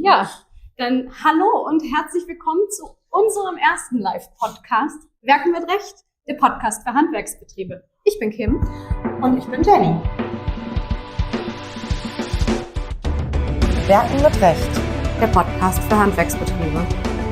Ja, dann hallo und herzlich willkommen zu unserem ersten Live-Podcast Werken mit Recht, der Podcast für Handwerksbetriebe. Ich bin Kim. Und ich bin Jenny. Werken mit Recht, Der Podcast für Handwerksbetriebe.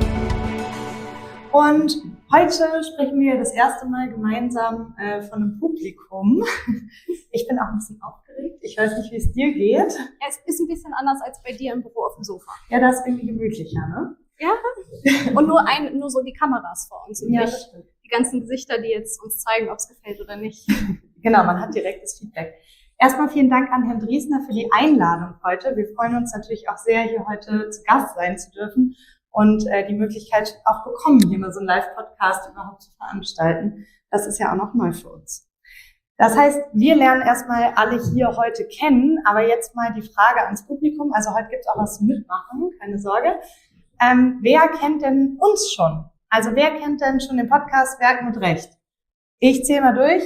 Und heute sprechen wir das erste Mal gemeinsam von einem Publikum. Ich bin auch ein bisschen aufgeregt. Ich weiß nicht, wie es dir geht. Ja, es ist ein bisschen anders als bei dir im Büro auf dem Sofa. Ja, das ist irgendwie gemütlicher, ne? Ja. Und nur so die Kameras vor uns und Ja, nicht das stimmt. die ganzen Gesichter, die jetzt uns zeigen, ob es gefällt oder nicht. Genau, man hat direktes Feedback. Erstmal vielen Dank an Herrn Driesner für die Einladung heute. Wir freuen uns natürlich auch sehr, hier heute zu Gast sein zu dürfen und die Möglichkeit auch bekommen, hier mal so einen Live-Podcast überhaupt zu veranstalten. Das ist ja auch noch neu für uns. Das heißt, wir lernen erstmal alle hier heute kennen, aber jetzt mal die Frage ans Publikum. Also heute gibt's auch was zum Mitmachen, keine Sorge. Wer kennt denn uns schon? Also wer kennt denn schon den Podcast Werken mit Recht? Ich zähle mal durch.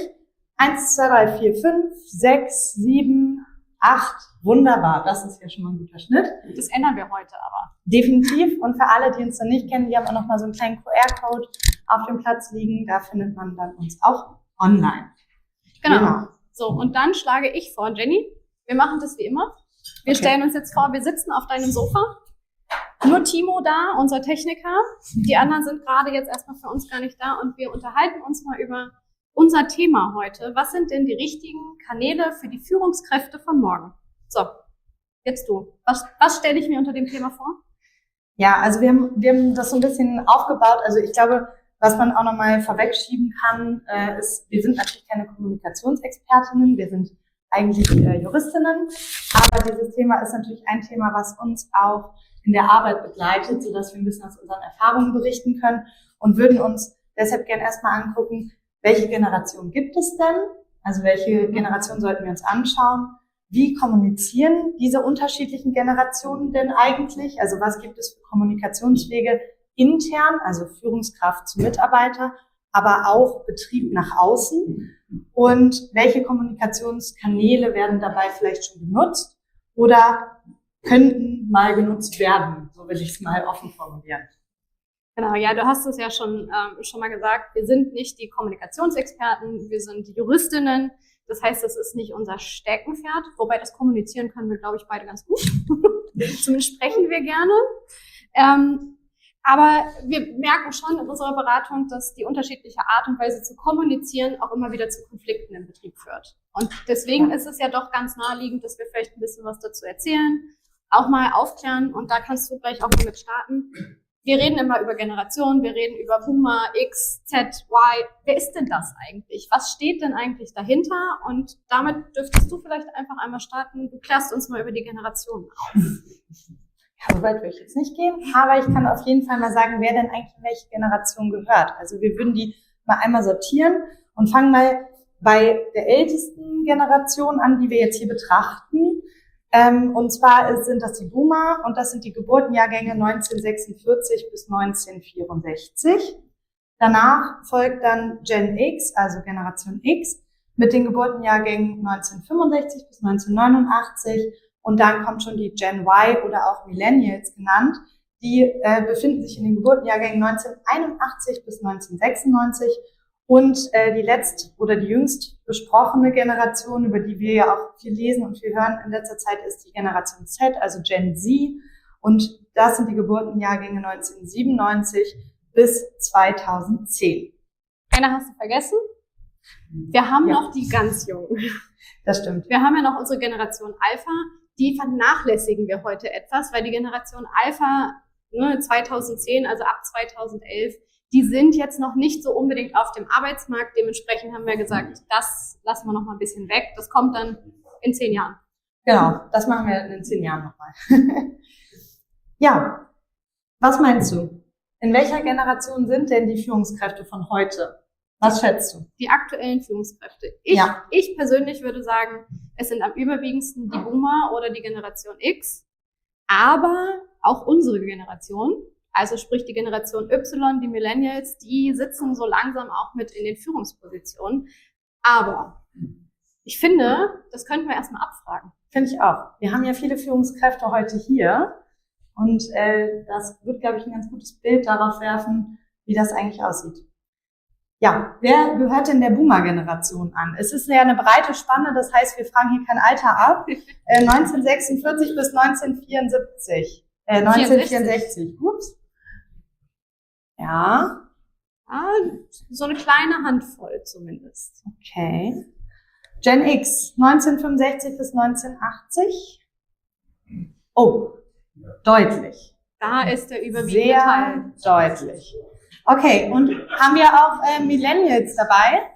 1, 2, 3, 4, 5, 6, 7, 8. Wunderbar, das ist ja schon mal ein guter Schnitt. Das ändern wir heute aber. Definitiv. Und für alle, die uns noch nicht kennen, die haben auch noch mal so einen kleinen QR-Code auf dem Platz liegen. Da findet man dann uns auch online. Genau. So, und dann schlage ich vor, Jenny, wir machen das wie immer. Wir stellen uns jetzt vor, wir sitzen auf deinem Sofa. Nur Timo da, unser Techniker. Die anderen sind gerade jetzt erstmal für uns gar nicht da und wir unterhalten uns mal über unser Thema heute. Was sind denn die richtigen Kanäle für die Führungskräfte von morgen? So, jetzt du. Was stelle ich mir unter dem Thema vor? Ja, also wir haben das so ein bisschen aufgebaut. Also ich glaube, was man auch nochmal vorwegschieben kann, ist, wir sind natürlich keine Kommunikationsexpertinnen, wir sind eigentlich Juristinnen, aber dieses Thema ist natürlich ein Thema, was uns auch in der Arbeit begleitet, sodass wir ein bisschen aus unseren Erfahrungen berichten können und würden uns deshalb gerne erstmal angucken, welche Generation gibt es denn? Also welche Generation sollten wir uns anschauen? Wie kommunizieren diese unterschiedlichen Generationen denn eigentlich? Also was gibt es für Kommunikationswege intern, also Führungskraft zu Mitarbeiter, aber auch Betrieb nach außen? Und welche Kommunikationskanäle werden dabei vielleicht schon genutzt oder könnten mal genutzt werden? So will ich es mal offen formulieren. Genau, ja, du hast es ja schon mal gesagt, wir sind nicht die Kommunikationsexperten, wir sind Juristinnen. Das heißt, das ist nicht unser Steckenpferd, wobei das Kommunizieren können wir, glaube ich, beide ganz gut. Zumindest sprechen wir gerne. Aber wir merken schon in unserer Beratung, dass die unterschiedliche Art und Weise zu kommunizieren auch immer wieder zu Konflikten im Betrieb führt. Und deswegen ist es ja doch ganz naheliegend, dass wir vielleicht ein bisschen was dazu erzählen, auch mal aufklären. Und da kannst du gleich auch mal mit starten. Wir reden immer über Generationen, wir reden über Boomer, X, Z, Y. Wer ist denn das eigentlich? Was steht denn eigentlich dahinter? Und damit dürftest du vielleicht einfach einmal starten. Du klärst uns mal über die Generationen auf. Ja, so weit will ich jetzt nicht gehen, aber ich kann auf jeden Fall mal sagen, wer denn eigentlich in welche Generation gehört. Also wir würden die mal einmal sortieren und fangen mal bei der ältesten Generation an, die wir jetzt hier betrachten. Und zwar sind das die Boomer und das sind die Geburtenjahrgänge 1946 bis 1964. Danach folgt dann Gen X, also Generation X, mit den Geburtenjahrgängen 1965 bis 1989. Und dann kommt schon die Gen Y oder auch Millennials genannt. Die befinden sich in den Geburtenjahrgängen 1981 bis 1996. Und die jüngst besprochene Generation, über die wir ja auch viel lesen und viel hören in letzter Zeit, ist die Generation Z, also Gen Z. Und das sind die Geburtenjahrgänge 1997 bis 2010. Eine hast du vergessen? Wir haben noch die ganz Jungen. Das stimmt. Wir haben ja noch unsere Generation Alpha. Die vernachlässigen wir heute etwas, weil die Generation Alpha 2010, also ab 2011, die sind jetzt noch nicht so unbedingt auf dem Arbeitsmarkt. Dementsprechend haben wir gesagt, das lassen wir noch mal ein bisschen weg. Das kommt dann in 10 Jahren. Genau, das machen wir in 10 Jahren nochmal. Ja, was meinst du? In welcher Generation sind denn die Führungskräfte von heute? Was schätzt du? Die aktuellen Führungskräfte. Ich persönlich würde sagen, es sind am überwiegendsten die Boomer oder die Generation X. Aber auch unsere Generation, also sprich die Generation Y, die Millennials, die sitzen so langsam auch mit in den Führungspositionen. Aber ich finde, das könnten wir erstmal abfragen. Finde ich auch. Wir haben ja viele Führungskräfte heute hier. Und das wird, glaube ich, ein ganz gutes Bild darauf werfen, wie das eigentlich aussieht. Ja, wer gehört denn der Boomer-Generation an? Es ist ja eine breite Spanne, das heißt, wir fragen hier kein Alter ab. 1946 bis 1974. 1964. Ups. Ja. So eine kleine Handvoll zumindest. Okay. Gen X, 1965 bis 1980. Oh, deutlich. Da ist der überwiegende Teil. Sehr deutlich. Okay, und haben wir auch Millennials dabei?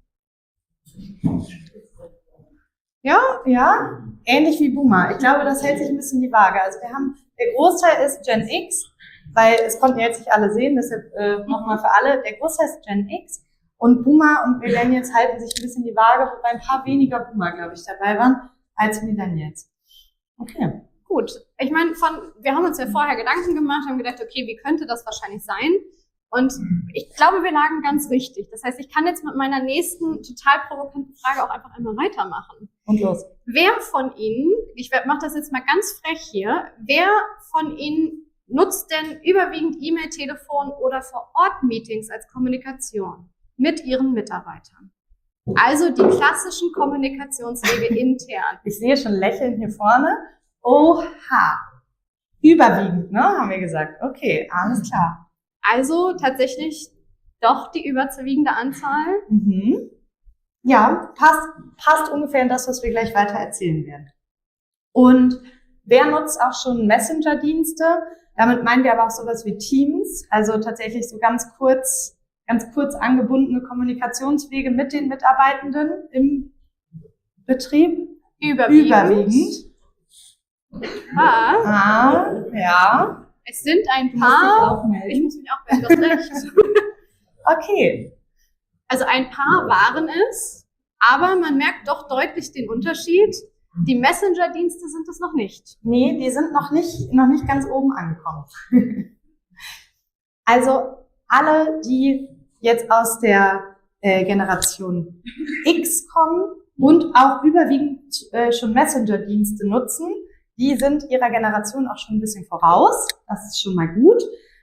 Ja, ähnlich wie Boomer. Ich glaube, das hält sich ein bisschen die Waage. Also wir haben, der Großteil ist Gen X, weil es konnten ja jetzt nicht alle sehen, deshalb nochmal für alle. Der Großteil ist Gen X und Boomer und Millennials halten sich ein bisschen die Waage, wobei ein paar weniger Boomer, glaube ich, dabei waren als Millennials. Okay. Gut. Ich meine, wir haben uns ja vorher Gedanken gemacht, haben gedacht, okay, wie könnte das wahrscheinlich sein? Und ich glaube, wir lagen ganz richtig. Das heißt, ich kann jetzt mit meiner nächsten total provokanten Frage auch einfach einmal weitermachen. Und los. Wer von Ihnen, ich mache das jetzt mal ganz frech hier, wer von Ihnen nutzt denn überwiegend E-Mail, Telefon oder Vor-Ort-Meetings als Kommunikation mit Ihren Mitarbeitern? Also die klassischen Kommunikationswege intern. Ich sehe schon Lächeln hier vorne. Oha. Überwiegend, ne, haben wir gesagt. Okay, alles klar. Also tatsächlich doch die überwiegende Anzahl. Mhm. Ja, passt ungefähr in das, was wir gleich weiter erzählen werden. Und wer nutzt auch schon Messenger-Dienste? Damit meinen wir aber auch sowas wie Teams, also tatsächlich so ganz kurz angebundene Kommunikationswege mit den Mitarbeitenden im Betrieb. Überwiegend. Ja. Es sind ein paar. Ich muss mich auch melden, du hast recht. Okay. Also ein paar waren es, aber man merkt doch deutlich den Unterschied. Die Messenger-Dienste sind es noch nicht. Nee, die sind noch nicht ganz oben angekommen. Also alle, die jetzt aus der Generation X kommen und auch überwiegend schon Messenger-Dienste nutzen, die sind ihrer Generation auch schon ein bisschen voraus. Das ist schon mal gut.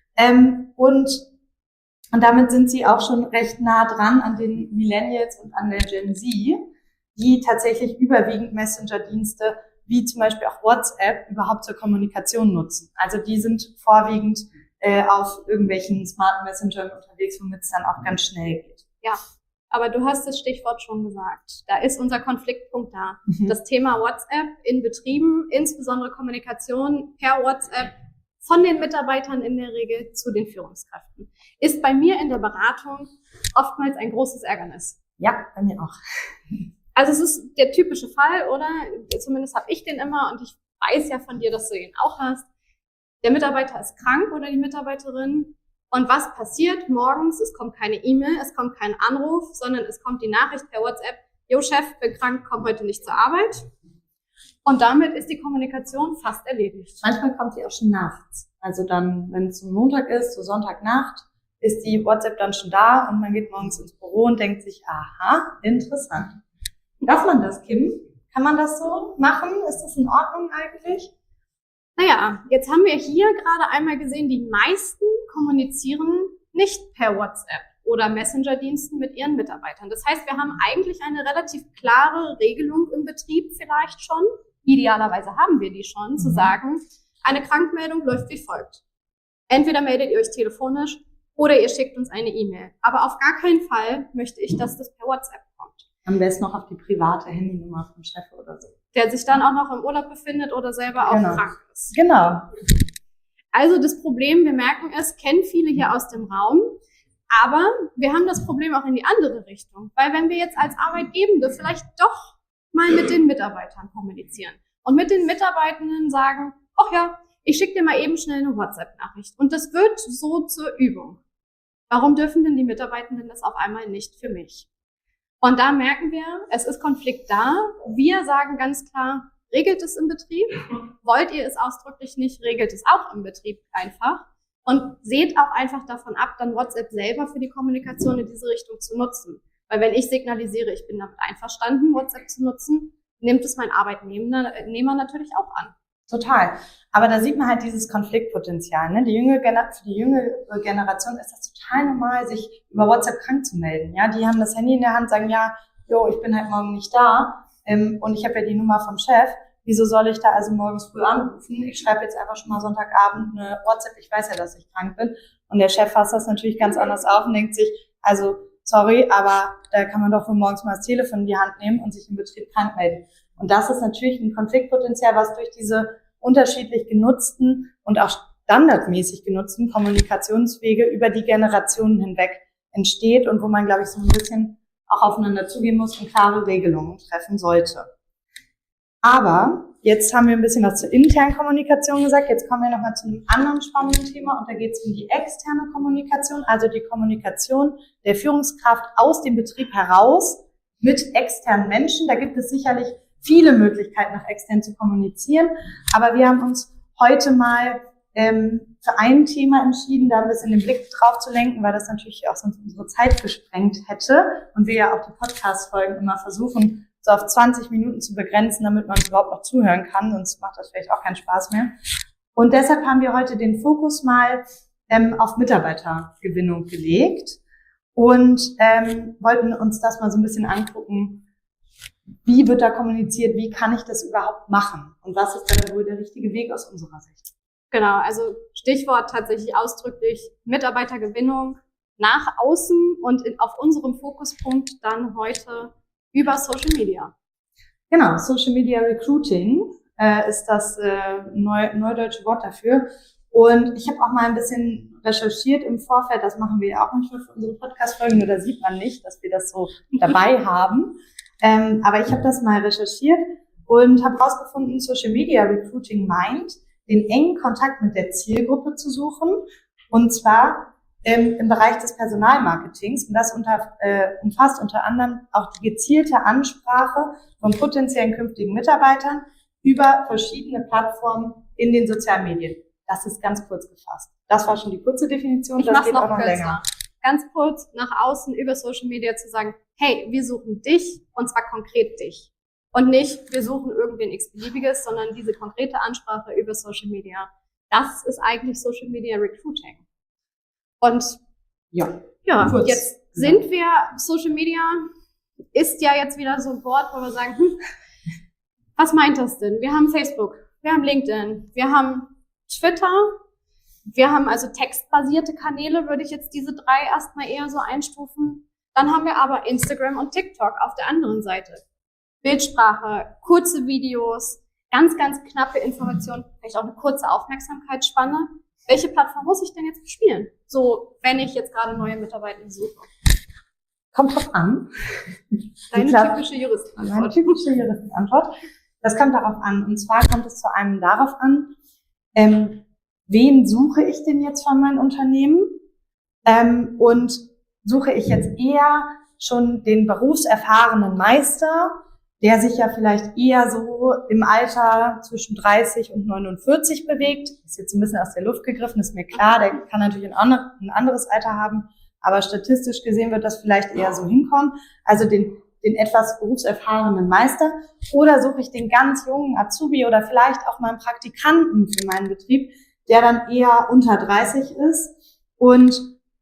Und damit sind sie auch schon recht nah dran an den Millennials und an der Gen Z, die tatsächlich überwiegend Messenger-Dienste wie zum Beispiel auch WhatsApp überhaupt zur Kommunikation nutzen. Also die sind vorwiegend auf irgendwelchen smarten Messengern unterwegs, womit es dann auch ganz schnell geht. Ja. Aber du hast das Stichwort schon gesagt. Da ist unser Konfliktpunkt da. Das Thema WhatsApp in Betrieben, insbesondere Kommunikation per WhatsApp von den Mitarbeitern in der Regel zu den Führungskräften, ist bei mir in der Beratung oftmals ein großes Ärgernis. Ja, bei mir auch. Also es ist der typische Fall, oder? Zumindest habe ich den immer und ich weiß ja von dir, dass du ihn auch hast. Der Mitarbeiter ist krank oder die Mitarbeiterin. Und was passiert morgens? Es kommt keine E-Mail, es kommt kein Anruf, sondern es kommt die Nachricht per WhatsApp, Jo Chef, bin krank, komm heute nicht zur Arbeit. Und damit ist die Kommunikation fast erledigt. Manchmal kommt sie auch schon nachts. Also dann, wenn es so Montag ist, so Sonntagnacht, ist die WhatsApp dann schon da und man geht morgens ins Büro und denkt sich, aha, interessant. Darf man das, Kim? Kann man das so machen? Ist das in Ordnung eigentlich? Naja, jetzt haben wir hier gerade einmal gesehen, die meisten kommunizieren nicht per WhatsApp oder Messenger-Diensten mit ihren Mitarbeitern. Das heißt, wir haben eigentlich eine relativ klare Regelung im Betrieb vielleicht schon. Idealerweise haben wir die schon, zu sagen, eine Krankmeldung läuft wie folgt. Entweder meldet ihr euch telefonisch oder ihr schickt uns eine E-Mail. Aber auf gar keinen Fall möchte ich, dass das per WhatsApp kommt. Am besten noch auf die private Handynummer vom Chef oder so. Der sich dann auch noch im Urlaub befindet oder selber auch krank ist. Genau. Also das Problem, wir merken es, kennen viele hier aus dem Raum, aber wir haben das Problem auch in die andere Richtung. Weil wenn wir jetzt als Arbeitgebende vielleicht doch mal mit den Mitarbeitern kommunizieren und mit den Mitarbeitenden sagen, ach ja, ich schicke dir mal eben schnell eine WhatsApp-Nachricht. Und das wird so zur Übung. Warum dürfen denn die Mitarbeitenden das auf einmal nicht für mich? Und da merken wir, es ist Konflikt da. Wir sagen ganz klar, regelt es im Betrieb. Wollt ihr es ausdrücklich nicht, regelt es auch im Betrieb einfach. Und seht auch einfach davon ab, dann WhatsApp selber für die Kommunikation in diese Richtung zu nutzen. Weil wenn ich signalisiere, ich bin damit einverstanden, WhatsApp zu nutzen, nimmt es mein Arbeitnehmer natürlich auch an. Total. Aber da sieht man halt dieses Konfliktpotenzial. Ne? Für die jüngere Generation ist das total normal, sich über WhatsApp krank zu melden. Ja, die haben das Handy in der Hand, sagen, ja, ich bin halt morgen nicht da und ich habe ja die Nummer vom Chef. Wieso soll ich da also morgens früh anrufen? Ich schreibe jetzt einfach schon mal Sonntagabend eine WhatsApp. Ich weiß ja, dass ich krank bin. Und der Chef fasst das natürlich ganz anders auf und denkt sich, also sorry, aber da kann man doch von morgens mal das Telefon in die Hand nehmen und sich im Betrieb krank melden. Und das ist natürlich ein Konfliktpotenzial, was durch diese unterschiedlich genutzten und auch standardmäßig genutzten Kommunikationswege über die Generationen hinweg entsteht und wo man, glaube ich, so ein bisschen auch aufeinander zugehen muss und klare Regelungen treffen sollte. Aber jetzt haben wir ein bisschen was zur internen Kommunikation gesagt. Jetzt kommen wir nochmal zu einem anderen spannenden Thema und da geht es um die externe Kommunikation, also die Kommunikation der Führungskraft aus dem Betrieb heraus mit externen Menschen. Da gibt es sicherlich viele Möglichkeiten, nach extern zu kommunizieren, aber wir haben uns heute mal für ein Thema entschieden, da ein bisschen den Blick drauf zu lenken, weil das natürlich auch sonst unsere Zeit gesprengt hätte und wir ja auch die Podcast-Folgen immer versuchen, so auf 20 Minuten zu begrenzen, damit man überhaupt noch zuhören kann, sonst macht das vielleicht auch keinen Spaß mehr. Und deshalb haben wir heute den Fokus mal auf Mitarbeitergewinnung gelegt und wollten uns das mal so ein bisschen angucken, wie wird da kommuniziert, wie kann ich das überhaupt machen und was ist dann wohl der richtige Weg aus unserer Sicht? Genau, also Stichwort tatsächlich ausdrücklich Mitarbeitergewinnung nach außen und auf unserem Fokuspunkt dann heute über Social Media. Genau, Social Media Recruiting ist das neudeutsche Wort dafür. Und ich habe auch mal ein bisschen recherchiert im Vorfeld, das machen wir ja auch manchmal für unsere Podcast-Folgen, nur da sieht man nicht, dass wir das so dabei haben. Aber ich habe das mal recherchiert und habe herausgefunden, Social Media Recruiting meint, den engen Kontakt mit der Zielgruppe zu suchen, und zwar im Bereich des Personalmarketings. Und das umfasst unter anderem auch die gezielte Ansprache von potenziellen künftigen Mitarbeitern über verschiedene Plattformen in den sozialen Medien. Das ist ganz kurz gefasst. Das war schon die kurze Definition. Ich mach's noch kürzer. Ganz kurz nach außen über Social Media zu sagen, hey, wir suchen dich und zwar konkret dich. Und nicht, wir suchen irgendwen x-beliebiges, sondern diese konkrete Ansprache über Social Media. Das ist eigentlich Social Media Recruiting. Und ja, jetzt sind wir, Social Media ist ja jetzt wieder so ein Wort, wo wir sagen, was meint das denn? Wir haben Facebook, wir haben LinkedIn, wir haben Twitter, wir haben also textbasierte Kanäle, würde ich jetzt diese 3 erstmal eher so einstufen. Dann haben wir aber Instagram und TikTok auf der anderen Seite. Bildsprache, kurze Videos, ganz, ganz knappe Informationen, vielleicht auch eine kurze Aufmerksamkeitsspanne. Welche Plattform muss ich denn jetzt bespielen? So, wenn ich jetzt gerade neue Mitarbeiter suche. Kommt drauf an. Deine typische Juristenantwort. Meine typische Juristenantwort. Das kommt darauf an. Und zwar kommt es vor allem darauf an, wen suche ich denn jetzt von meinem Unternehmen? Und suche ich jetzt eher schon den berufserfahrenen Meister, der sich ja vielleicht eher so im Alter zwischen 30 und 49 bewegt. Ist jetzt ein bisschen aus der Luft gegriffen, ist mir klar, der kann natürlich ein anderes Alter haben, aber statistisch gesehen wird das vielleicht eher so hinkommen. Also den etwas berufserfahrenen Meister. Oder suche ich den ganz jungen Azubi oder vielleicht auch mal einen Praktikanten für meinen Betrieb, der dann eher unter 30 ist. Und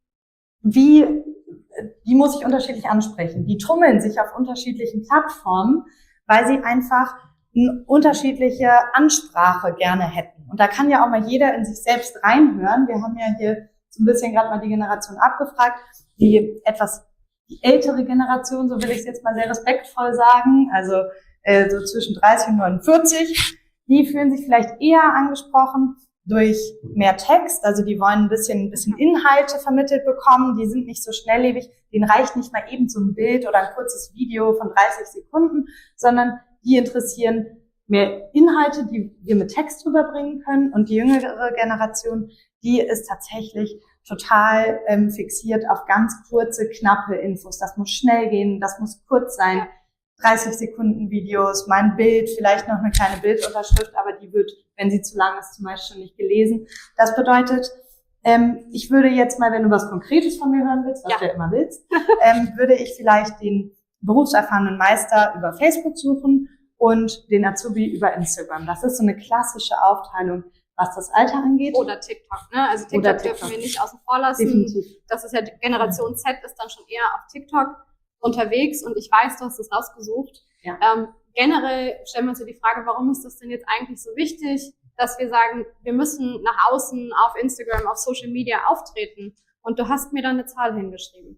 die muss ich unterschiedlich ansprechen. Die tummeln sich auf unterschiedlichen Plattformen, weil sie einfach eine unterschiedliche Ansprache gerne hätten. Und da kann ja auch mal jeder in sich selbst reinhören. Wir haben ja hier so ein bisschen gerade mal die Generation abgefragt, die ältere Generation, so will ich es jetzt mal sehr respektvoll sagen, also so zwischen 30 und 49, die fühlen sich vielleicht eher angesprochen durch mehr Text, also die wollen ein bisschen Inhalte vermittelt bekommen, die sind nicht so schnelllebig, denen reicht nicht mal eben so ein Bild oder ein kurzes Video von 30 Sekunden, sondern die interessieren mehr Inhalte, die wir mit Text rüberbringen können, und die jüngere Generation, die ist tatsächlich total fixiert auf ganz kurze, knappe Infos. Das muss schnell gehen, das muss kurz sein. 30 Sekunden Videos, mein Bild, vielleicht noch eine kleine Bildunterschrift, aber die wird, wenn sie zu lang ist, zum Beispiel schon nicht gelesen. Das bedeutet, ich würde jetzt mal, wenn du was Konkretes von mir hören willst, was du ja immer willst, würde ich vielleicht den berufserfahrenen Meister über Facebook suchen und den Azubi über Instagram. Das ist so eine klassische Aufteilung, was das Alter angeht. Oder TikTok, ne? Also TikTok dürfen wir nicht außen vor lassen. Definitiv. Das ist ja Generation Z, ist dann schon eher auf TikTok unterwegs und ich weiß, du hast es rausgesucht. Ja. Generell stellen wir uns ja die Frage, warum ist das denn jetzt eigentlich so wichtig, dass wir sagen, wir müssen nach außen auf Instagram, auf Social Media auftreten. Und du hast mir da eine Zahl hingeschrieben.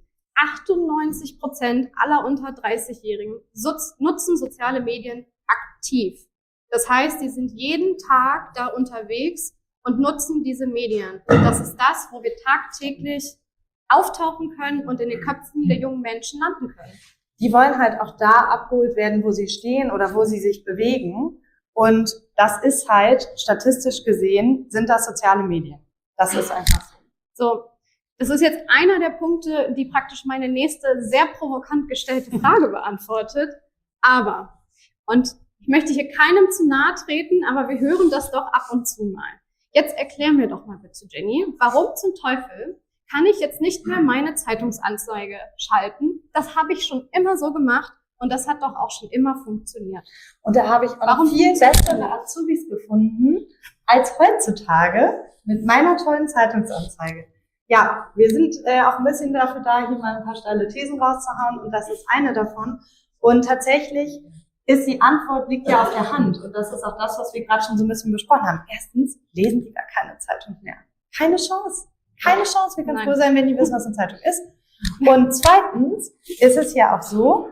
98% aller unter 30-Jährigen nutzen soziale Medien aktiv. Das heißt, die sind jeden Tag da unterwegs und nutzen diese Medien. Und das ist das, wo wir tagtäglich auftauchen können und in den Köpfen der jungen Menschen landen können. Die wollen halt auch da abgeholt werden, wo sie stehen oder wo sie sich bewegen. Und das ist halt, statistisch gesehen, sind das soziale Medien. Das ist einfach so. So, das ist jetzt einer der Punkte, die praktisch meine nächste sehr provokant gestellte Frage beantwortet. Aber, und ich möchte hier keinem zu nahe treten, aber wir hören das doch ab und zu mal. Jetzt erklär mir doch mal bitte, Jenny, warum zum Teufel kann ich jetzt nicht mehr meine Zeitungsanzeige schalten? Das habe ich schon immer so gemacht und das hat doch auch schon immer funktioniert. Und da habe ich auch viel bessere Azubis gefunden als heutzutage mit meiner tollen Zeitungsanzeige. Ja, wir sind auch ein bisschen dafür da, hier mal ein paar steile Thesen rauszuhauen und das ist eine davon. Und tatsächlich ist die Antwort liegt ja auf der Hand und das ist auch das, was wir gerade schon so ein bisschen besprochen haben. Erstens lesen die gar keine Zeitung mehr. Keine Chance. Keine Chance. Wir können froh sein, wenn die wissen, was eine Zeitung ist. Und zweitens ist es ja auch so,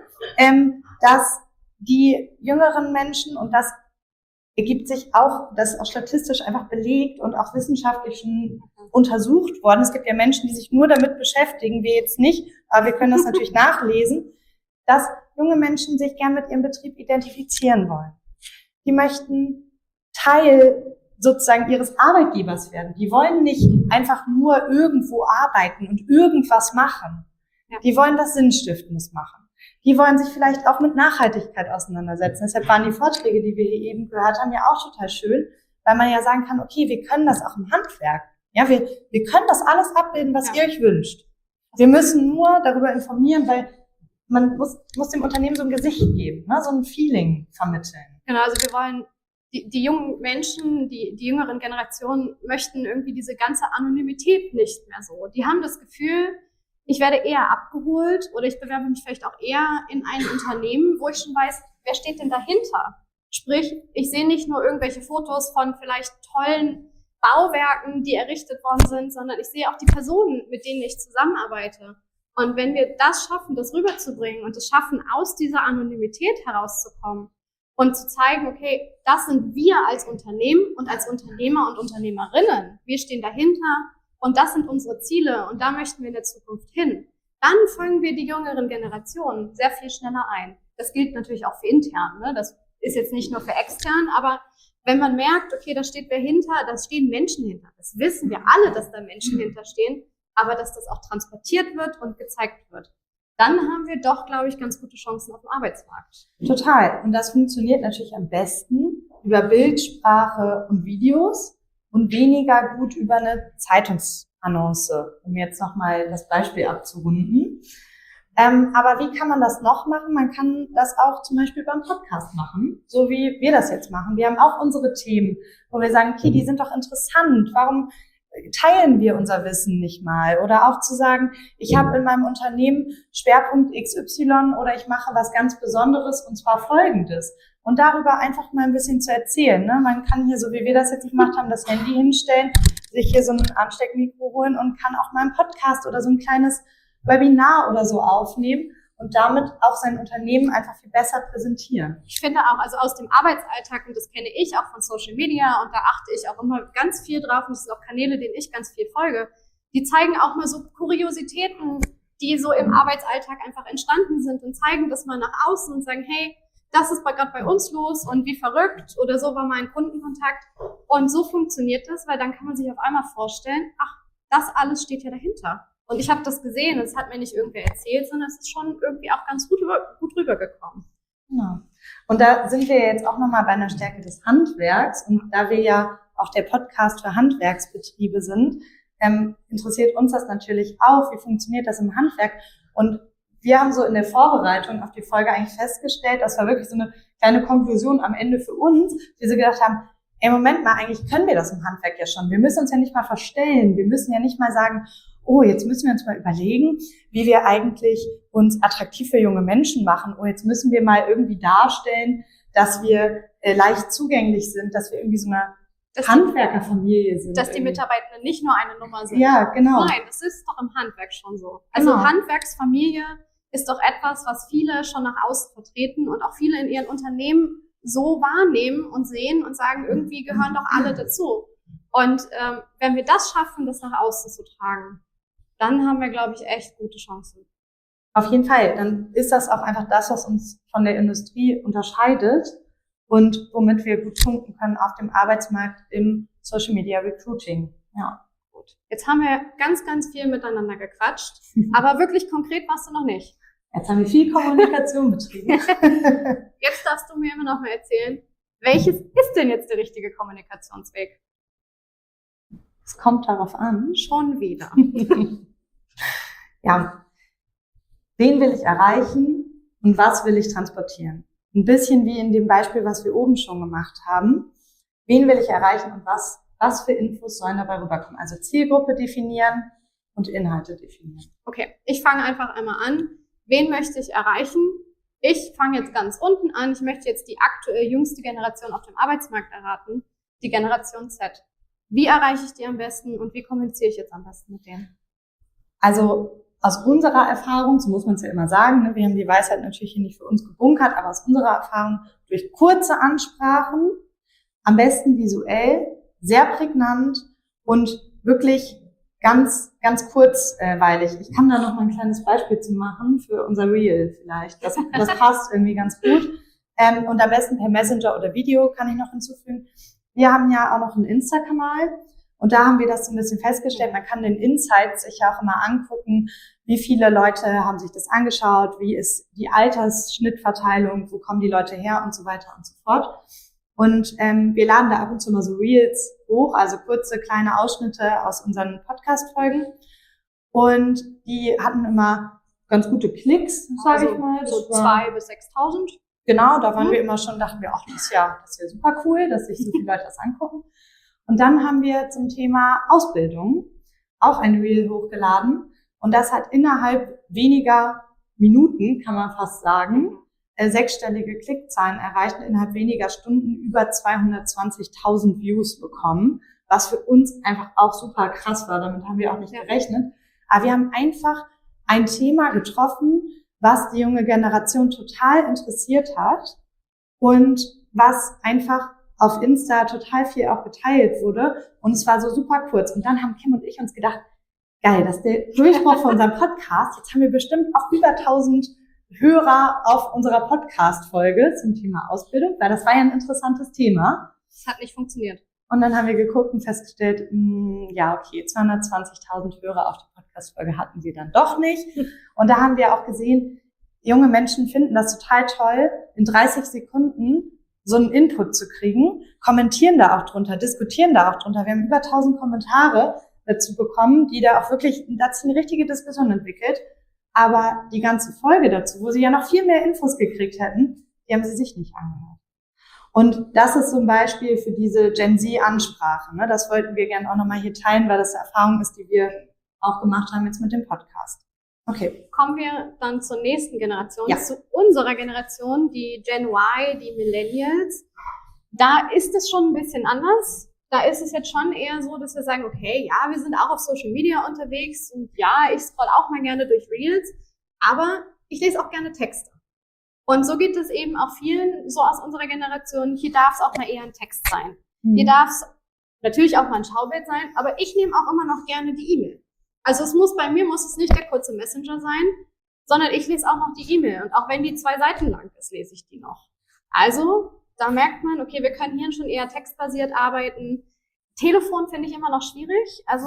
dass die jüngeren Menschen, und das ergibt sich auch, das ist auch statistisch einfach belegt und auch wissenschaftlich schon untersucht worden. Es gibt ja Menschen, die sich nur damit beschäftigen, wir jetzt nicht, aber wir können das natürlich nachlesen, dass junge Menschen sich gern mit ihrem Betrieb identifizieren wollen. Die möchten Teil sozusagen ihres Arbeitgebers werden. Die wollen nicht einfach nur irgendwo arbeiten und irgendwas machen. Die wollen was Sinnstiftendes machen. Die wollen sich vielleicht auch mit Nachhaltigkeit auseinandersetzen. Deshalb waren die Vorträge, die wir hier eben gehört haben, ja auch total schön, weil man ja sagen kann, okay, wir können das auch im Handwerk. Ja, wir können das alles abbilden, was ihr euch wünscht. Wir müssen nur darüber informieren, weil man muss dem Unternehmen so ein Gesicht geben, ne, so ein Feeling vermitteln. Genau, also wir wollen die jungen Menschen, die jüngeren Generationen möchten irgendwie diese ganze Anonymität nicht mehr so. Die haben das Gefühl, ich werde eher abgeholt oder ich bewerbe mich vielleicht auch eher in ein Unternehmen, wo ich schon weiß, wer steht denn dahinter? Sprich, ich sehe nicht nur irgendwelche Fotos von vielleicht tollen Bauwerken, die errichtet worden sind, sondern ich sehe auch die Personen, mit denen ich zusammenarbeite. Und wenn wir das schaffen, das rüberzubringen und es schaffen, aus dieser Anonymität herauszukommen und zu zeigen, okay, das sind wir als Unternehmen und als Unternehmer und Unternehmerinnen. Wir stehen dahinter und das sind unsere Ziele und da möchten wir in der Zukunft hin. Dann fangen wir die jüngeren Generationen sehr viel schneller ein. Das gilt natürlich auch für intern, ne? Das ist jetzt nicht nur für extern, aber wenn man merkt, okay, da steht wer hinter, da stehen Menschen hinter. Das wissen wir alle, dass da Menschen hinterstehen, aber dass das auch transportiert wird und gezeigt wird. Dann haben wir doch, glaube ich, ganz gute Chancen auf dem Arbeitsmarkt. Total. Und das funktioniert natürlich am besten über Bildsprache und Videos und weniger gut über eine Zeitungsannonce, um jetzt nochmal das Beispiel abzurunden. Aber wie kann man das noch machen? Man kann das auch zum Beispiel beim Podcast machen, so wie wir das jetzt machen. Wir haben auch unsere Themen, wo wir sagen, okay, die sind doch interessant. Warum teilen wir unser Wissen nicht mal? Oder auch zu sagen, ich habe in meinem Unternehmen Schwerpunkt XY oder ich mache was ganz Besonderes und zwar Folgendes. Und darüber einfach mal ein bisschen zu erzählen. Ne? Man kann hier, so wie wir das jetzt gemacht haben, das Handy hinstellen, sich hier so ein Ansteckmikro holen und kann auch mal einen Podcast oder so ein kleines Webinar oder so aufnehmen und damit auch sein Unternehmen einfach viel besser präsentieren. Ich finde auch, also aus dem Arbeitsalltag, und das kenne ich auch von Social Media und da achte ich auch immer ganz viel drauf und das sind auch Kanäle, denen ich ganz viel folge, die zeigen auch mal so Kuriositäten, die so im Arbeitsalltag einfach entstanden sind und zeigen das mal nach außen und sagen, hey, das ist gerade bei uns los und wie verrückt oder so war mein Kundenkontakt und so funktioniert das, weil dann kann man sich auf einmal vorstellen, ach, das alles steht ja dahinter. Und ich habe das gesehen, es hat mir nicht irgendwer erzählt, sondern es ist schon irgendwie auch ganz gut rübergekommen. Genau. Und da sind wir jetzt auch nochmal bei einer Stärke des Handwerks. Und da wir ja auch der Podcast für Handwerksbetriebe sind, interessiert uns das natürlich auch, wie funktioniert das im Handwerk. Und wir haben so in der Vorbereitung auf die Folge eigentlich festgestellt, das war wirklich so eine kleine Konklusion am Ende für uns, die so gedacht haben, ey, Moment mal, eigentlich können wir das im Handwerk ja schon. Wir müssen uns ja nicht mal verstellen. Wir müssen ja nicht mal sagen, oh, jetzt müssen wir uns mal überlegen, wie wir eigentlich uns attraktiv für junge Menschen machen. Oh, jetzt müssen wir mal irgendwie darstellen, dass wir leicht zugänglich sind, dass wir irgendwie so eine Handwerkerfamilie sind. Dass die Mitarbeitenden nicht nur eine Nummer sind. Ja, genau. Nein, das ist doch im Handwerk schon so. Also Genau. Handwerksfamilie ist doch etwas, was viele schon nach außen vertreten und auch viele in ihren Unternehmen so wahrnehmen und sehen und sagen, irgendwie gehören doch alle dazu. Und wenn wir das schaffen, das nach außen zu tragen, dann haben wir, glaube ich, echt gute Chancen. Auf jeden Fall. Dann ist das auch einfach das, was uns von der Industrie unterscheidet und womit wir gut punkten können auf dem Arbeitsmarkt im Social Media Recruiting. Ja. Gut. Jetzt haben wir ganz, ganz viel miteinander gequatscht, aber wirklich konkret warst du noch nicht. Jetzt haben wir viel Kommunikation betrieben. Jetzt darfst du mir immer noch mal erzählen, welches ist denn jetzt der richtige Kommunikationsweg? Es kommt darauf an. Schon wieder. Ja. Wen will ich erreichen und was will ich transportieren? Ein bisschen wie in dem Beispiel, was wir oben schon gemacht haben. Wen will ich erreichen und was für Infos sollen dabei rüberkommen? Also Zielgruppe definieren und Inhalte definieren. Okay, ich fange einfach einmal an. Wen möchte ich erreichen? Ich fange jetzt ganz unten an. Ich möchte jetzt die aktuell jüngste Generation auf dem Arbeitsmarkt erraten, die Generation Z. Wie erreiche ich die am besten und wie kommuniziere ich jetzt am besten mit denen? Also aus unserer Erfahrung, so muss man es ja immer sagen, ne, wir haben die Weisheit natürlich hier nicht für uns gebunkert, aber aus unserer Erfahrung durch kurze Ansprachen, am besten visuell, sehr prägnant und wirklich ganz, ganz kurzweilig. Ich kann da noch mal ein kleines Beispiel zu machen für unser Reel vielleicht. Das passt irgendwie ganz gut. Und am besten per Messenger oder Video kann ich noch hinzufügen. Wir haben ja auch noch einen Insta-Kanal und da haben wir das so ein bisschen festgestellt. Man kann den Insights sich ja auch immer angucken, wie viele Leute haben sich das angeschaut, wie ist die Altersschnittverteilung, wo kommen die Leute her und so weiter und so fort. Und wir laden da ab und zu mal so Reels hoch, also kurze, kleine Ausschnitte aus unseren Podcast-Folgen. Und die hatten immer ganz gute Klicks, sage ich mal. So 2.000 bis 6.000. Genau, da waren wir immer schon, dachten wir, ach, das ist ja super cool, dass sich so viele Leute das angucken. Und dann haben wir zum Thema Ausbildung auch ein Reel hochgeladen. Und das hat innerhalb weniger Minuten, kann man fast sagen, sechsstellige Klickzahlen erreicht und innerhalb weniger Stunden über 220.000 Views bekommen, was für uns einfach auch super krass war. Damit haben wir auch nicht gerechnet. Aber wir haben einfach ein Thema getroffen, was die junge Generation total interessiert hat und was einfach auf Insta total viel auch geteilt wurde. Und es war so super kurz. Und dann haben Kim und ich uns gedacht, geil, das ist der Durchbruch von unserem Podcast. Jetzt haben wir bestimmt auch über 1.000 Hörer auf unserer Podcast-Folge zum Thema Ausbildung, weil das war ja ein interessantes Thema. Das hat nicht funktioniert. Und dann haben wir geguckt und festgestellt, ja, okay, 220.000 Hörer auf der Podcast-Folge hatten wir dann doch nicht. Und da haben wir auch gesehen, junge Menschen finden das total toll, in 30 Sekunden so einen Input zu kriegen, kommentieren da auch drunter, diskutieren da auch drunter. Wir haben über 1.000 Kommentare dazu bekommen, die da auch wirklich, dazu eine richtige Diskussion entwickelt. Aber die ganze Folge dazu, wo sie ja noch viel mehr Infos gekriegt hätten, die haben sie sich nicht angehört. Und das ist so ein Beispiel für diese Gen-Z-Ansprache. Ne? Das wollten wir gerne auch nochmal hier teilen, weil das eine Erfahrung ist, die wir auch gemacht haben jetzt mit dem Podcast. Okay. Kommen wir dann zur nächsten Generation, Ja. zu unserer Generation, die Gen Y, die Millennials. Da ist es schon ein bisschen anders. Da ist es jetzt schon eher so, dass wir sagen, okay, ja, wir sind auch auf Social Media unterwegs und ja, ich scroll auch mal gerne durch Reels, aber ich lese auch gerne Texte. Und so geht es eben auch vielen so aus unserer Generation. Hier darf es auch mal eher ein Text sein. Hier darf es natürlich auch mal ein Schaubild sein, aber ich nehme auch immer noch gerne die E-Mail. Also bei mir muss es nicht der kurze Messenger sein, sondern ich lese auch noch die E-Mail. Und auch wenn die 2 Seiten lang ist, lese ich die noch. Also da merkt man, okay, wir können hier schon eher textbasiert arbeiten. Telefon finde ich immer noch schwierig. Also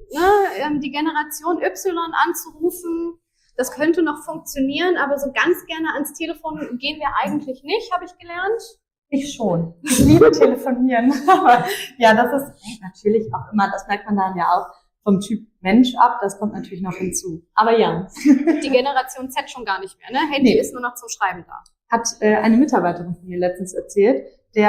die Generation Y anzurufen, das könnte noch funktionieren, aber so ganz gerne ans Telefon gehen wir eigentlich nicht, habe ich gelernt. Ich schon. Ich liebe telefonieren. Aber ja, das ist natürlich auch immer, das merkt man dann ja auch vom Typ Mensch ab, das kommt natürlich noch hinzu. Aber ja. Die Generation Z schon gar nicht mehr, ne? Handy ist nur noch zum Schreiben da. Hat eine Mitarbeiterin von mir letztens erzählt,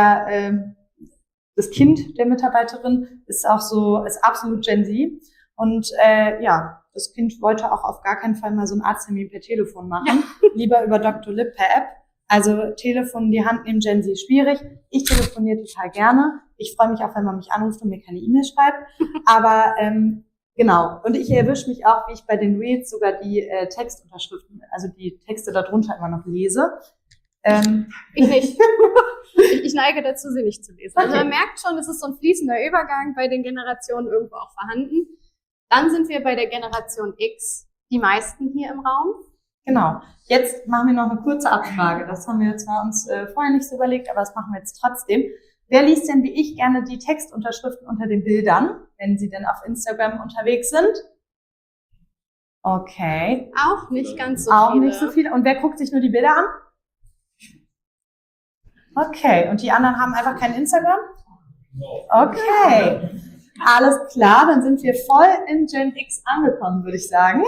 das Kind der Mitarbeiterin ist absolut Gen Z. Und das Kind wollte auch auf gar keinen Fall mal so einen Arzttermin per Telefon machen. Ja. Lieber über Dr. Lip per App. Also Telefon in die Hand nehmen, Gen Z schwierig. Ich telefoniere total gerne. Ich freue mich auch, wenn man mich anruft und mir keine E-Mail schreibt. Aber genau. Und ich erwische mich auch, wie ich bei den Reels sogar die Textunterschriften, also die Texte darunter immer noch lese. Ich nicht. Ich neige dazu, sie nicht zu lesen. Also man merkt schon, es ist so ein fließender Übergang bei den Generationen irgendwo auch vorhanden. Dann sind wir bei der Generation X, die meisten hier im Raum. Genau. Jetzt machen wir noch eine kurze Abfrage. Das haben wir zwar uns vorher nicht so überlegt, aber das machen wir jetzt trotzdem. Wer liest denn wie ich gerne die Textunterschriften unter den Bildern, wenn sie denn auf Instagram unterwegs sind? Okay. Auch nicht ganz so viele. Auch nicht so viele. Und wer guckt sich nur die Bilder an? Okay. Und die anderen haben einfach kein Instagram? Okay. Alles klar, dann sind wir voll in Gen X angekommen, würde ich sagen.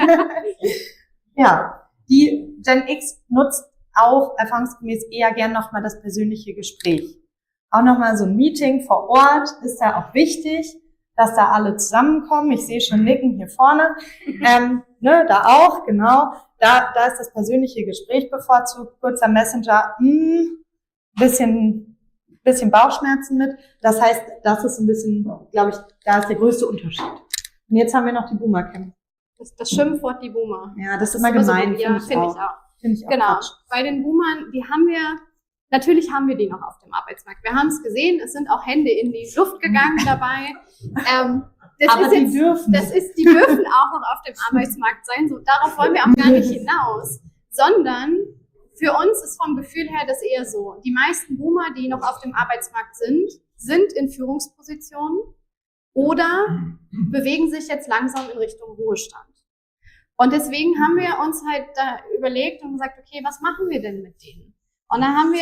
Ja, die Gen X nutzt auch erfahrungsgemäß eher gern nochmal das persönliche Gespräch. Auch nochmal so ein Meeting vor Ort ist da auch wichtig, dass da alle zusammenkommen. Ich sehe schon Nicken hier vorne. Da auch, genau. Da ist das persönliche Gespräch bevorzugt. Kurzer Messenger, bisschen Bauchschmerzen mit. Das heißt, das ist ein bisschen, glaube ich, da ist der größte Unterschied. Und jetzt haben wir noch die Boomer-Cam. Das Schimpfwort, die Boomer. Ja, das ist immer gemein, ja, finde ich auch. Genau. Quatsch. Bei den Boomern, natürlich haben wir die noch auf dem Arbeitsmarkt. Wir haben es gesehen, es sind auch Hände in die Luft gegangen dabei. Die dürfen auch noch auf dem Arbeitsmarkt sein. So, darauf wollen wir auch gar nicht hinaus. Sondern für uns ist vom Gefühl her das eher so. Die meisten Boomer, die noch auf dem Arbeitsmarkt sind in Führungspositionen oder bewegen sich jetzt langsam in Richtung Ruhestand. Und deswegen haben wir uns halt da überlegt und gesagt, okay, was machen wir denn mit denen? Und dann haben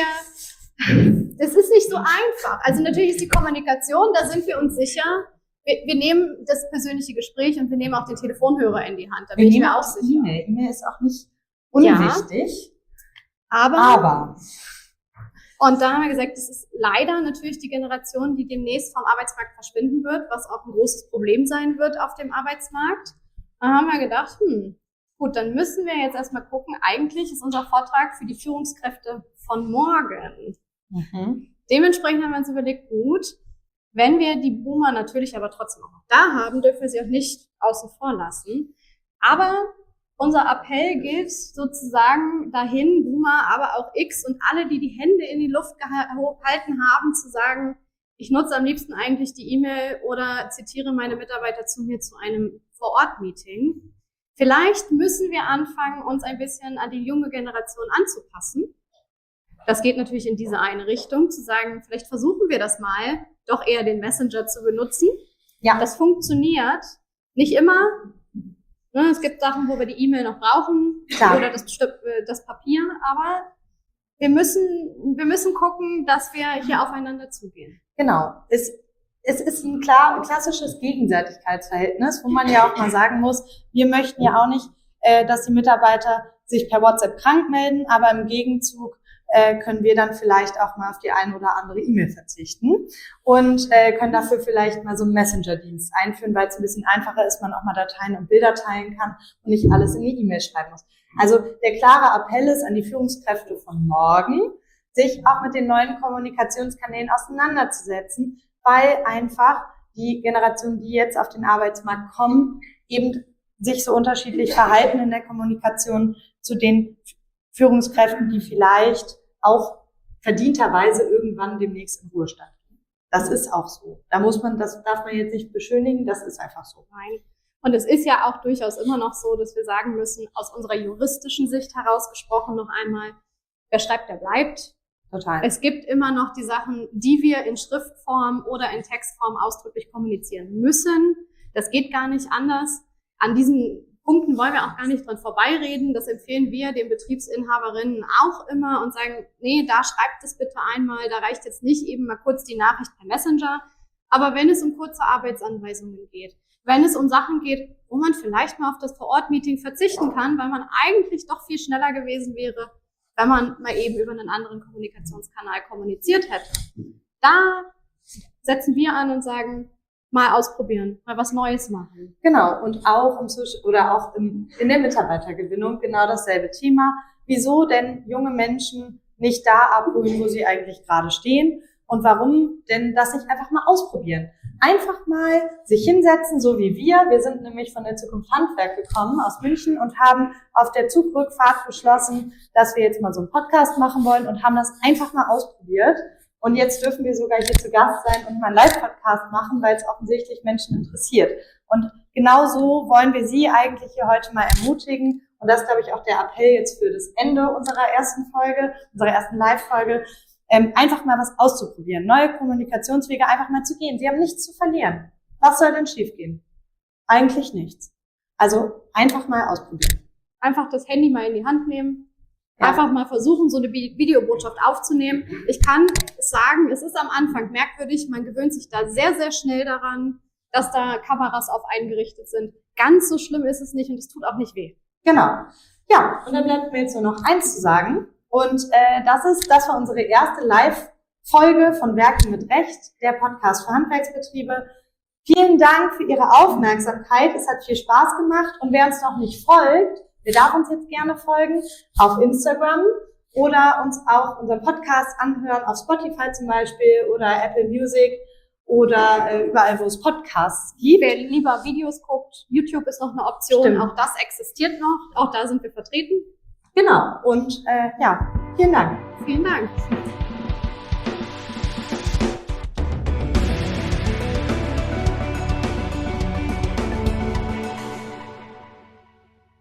wir, das ist nicht so einfach. Also natürlich ist die Kommunikation, da sind wir uns sicher. Wir nehmen das persönliche Gespräch und wir nehmen auch den Telefonhörer in die Hand. Da bin ich mir auch sicher. E-Mail ist auch nicht unwichtig. Ja, aber. Und da haben wir gesagt, das ist leider natürlich die Generation, die demnächst vom Arbeitsmarkt verschwinden wird, was auch ein großes Problem sein wird auf dem Arbeitsmarkt. Da haben wir gedacht, gut, dann müssen wir jetzt erstmal gucken, eigentlich ist unser Vortrag für die Führungskräfte von morgen. Dementsprechend haben wir uns überlegt, gut, wenn wir die Boomer natürlich aber trotzdem auch noch da haben, dürfen wir sie auch nicht außen vor lassen. Aber unser Appell gilt sozusagen dahin, Boomer, aber auch X und alle, die die Hände in die Luft gehalten haben, zu sagen, ich nutze am liebsten eigentlich die E-Mail oder zitiere meine Mitarbeiter zu mir zu einem Vor-Ort-Meeting. Vielleicht müssen wir anfangen, uns ein bisschen an die junge Generation anzupassen. Das geht natürlich in diese eine Richtung, zu sagen, vielleicht versuchen wir das mal, doch eher den Messenger zu benutzen. Ja. Das funktioniert nicht immer. Es gibt Sachen, wo wir die E-Mail noch brauchen. Klar. Oder das Papier, aber wir müssen gucken, dass wir hier aufeinander zugehen. Genau. Es ist ein klassisches Gegenseitigkeitsverhältnis, wo man ja auch mal sagen muss, wir möchten ja auch nicht, dass die Mitarbeiter sich per WhatsApp krank melden, aber im Gegenzug können wir dann vielleicht auch mal auf die eine oder andere E-Mail verzichten und können dafür vielleicht mal so einen Messenger-Dienst einführen, weil es ein bisschen einfacher ist, man auch mal Dateien und Bilder teilen kann und nicht alles in die E-Mail schreiben muss. Also der klare Appell ist an die Führungskräfte von morgen, sich auch mit den neuen Kommunikationskanälen auseinanderzusetzen, weil einfach die Generation, die jetzt auf den Arbeitsmarkt kommen, eben sich so unterschiedlich verhalten in der Kommunikation zu den Führungskräften, die vielleicht auch verdienterweise irgendwann demnächst in Ruhestand gehen. Das ist auch so. Das darf man jetzt nicht beschönigen, das ist einfach so. Nein. Und es ist ja auch durchaus immer noch so, dass wir sagen müssen, aus unserer juristischen Sicht herausgesprochen noch einmal, wer schreibt, der bleibt. Total. Es gibt immer noch die Sachen, die wir in Schriftform oder in Textform ausdrücklich kommunizieren müssen. Das geht gar nicht anders. An diesen Punkten wollen wir auch gar nicht dran vorbeireden. Das empfehlen wir den Betriebsinhaberinnen auch immer und sagen, nee, da schreibt es bitte einmal. Da reicht jetzt nicht eben mal kurz die Nachricht per Messenger. Aber wenn es um kurze Arbeitsanweisungen geht, wenn es um Sachen geht, wo man vielleicht mal auf das Vor-Ort-Meeting verzichten kann, weil man eigentlich doch viel schneller gewesen wäre, wenn man mal eben über einen anderen Kommunikationskanal kommuniziert hätte. Da setzen wir an und sagen, mal ausprobieren, mal was Neues machen. Genau, und auch in der Mitarbeitergewinnung genau dasselbe Thema. Wieso denn junge Menschen nicht da abholen, wo sie eigentlich gerade stehen? Und warum denn das nicht einfach mal ausprobieren? Einfach mal sich hinsetzen, so wie wir. Wir sind nämlich von der Zukunft Handwerk gekommen aus München und haben auf der Zugrückfahrt beschlossen, dass wir jetzt mal so einen Podcast machen wollen und haben das einfach mal ausprobiert. Und jetzt dürfen wir sogar hier zu Gast sein und mal einen Live-Podcast machen, weil es offensichtlich Menschen interessiert. Und genau so wollen wir Sie eigentlich hier heute mal ermutigen. Und das ist, glaube ich, auch der Appell jetzt für das Ende unserer ersten Folge, unserer ersten Live-Folge, einfach mal was auszuprobieren, neue Kommunikationswege einfach mal zu gehen. Sie haben nichts zu verlieren. Was soll denn schiefgehen? Eigentlich nichts. Also einfach mal ausprobieren. Einfach das Handy mal in die Hand nehmen. Ja. Einfach mal versuchen, so eine Videobotschaft aufzunehmen. Ich kann sagen, es ist am Anfang merkwürdig. Man gewöhnt sich da sehr, sehr schnell daran, dass da Kameras auf einen gerichtet sind. Ganz so schlimm ist es nicht und es tut auch nicht weh. Genau. Ja, und dann bleibt mir jetzt nur noch eins zu sagen. Und das war unsere erste Live-Folge von Werken mit Recht, der Podcast für Handwerksbetriebe. Vielen Dank für Ihre Aufmerksamkeit. Es hat viel Spaß gemacht. Und wer uns noch nicht folgt, der darf uns jetzt gerne folgen auf Instagram oder uns auch unseren Podcast anhören auf Spotify zum Beispiel oder Apple Music oder überall, wo es Podcasts gibt. Wer lieber Videos guckt, YouTube ist noch eine Option. Stimmt. Auch das existiert noch. Auch da sind wir vertreten. Genau. Und vielen Dank. Vielen Dank.